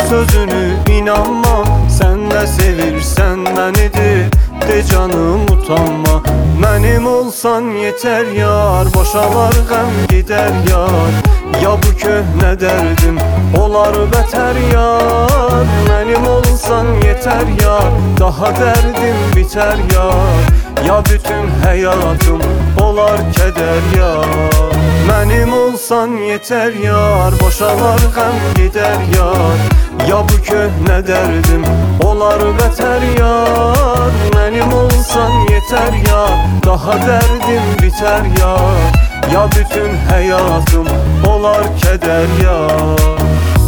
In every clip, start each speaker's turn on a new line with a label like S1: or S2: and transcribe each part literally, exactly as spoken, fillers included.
S1: sözünü inanma. Sen de sevirsen benidir, de canım utanma. Mənim olsan yeter yar, boşalar gəm gider yar. Ya bu köhnə dərdim olar bətər yar. Mənim olsan yeter yar, daha dərdim bitər yar. Ya bütün həyatım olar kədər yar. Mənim olsan yeter yar, boşalar gəm gider yar. Ya bu köhnə dərdim olar bətər yar. Mənim olsan yeter yar, daha dərdim bitər yar. Ya bütün həyatım olar kədər yar.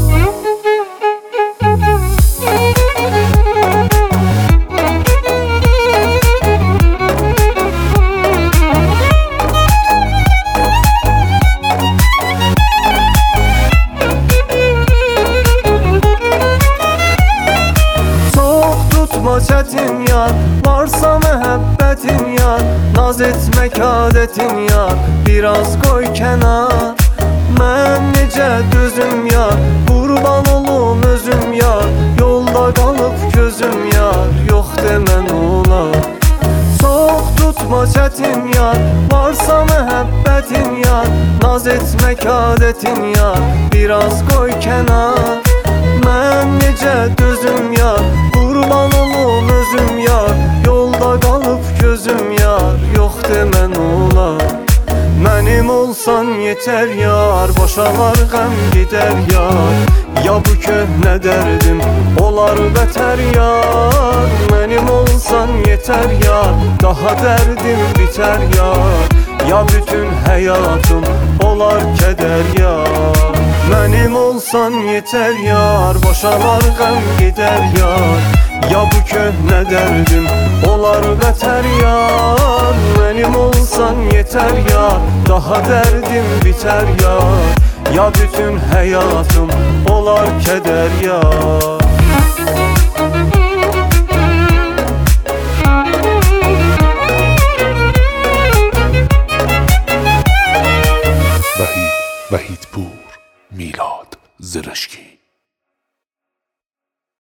S1: Çətin yar, varsa məhəbbətin yar. Naz etmək adətin yar, biraz qoy kənar. Mən necə dözüm yar, qurban olum özüm yar. Yolda qalıb gözüm yar, yox demən olar. Çox tutma çətin yar, varsa məhəbbətin yar. Naz etmək adətin yar, biraz qoy kənar. Mən necə dözüm yar, qurban olum özüm yar. Yolda qalıb gözüm yar, yox demən olar. Mənim olsan yeter yar, boşalar gəm gider yar. Ya bu köhnə dərdim olar bətər yar. Mənim olsan yeter yar, daha dərdim bitər yar. Ya bütün həyatım olar kədər yar. Mənim olsan yeter yar, boşalar gəm gider yar. Ya bu köhnə dərdim olar bətər yar. Mənim olsan yeter yar, daha dərdim bitər yar. Ya bütün həyatım olar kədər yar.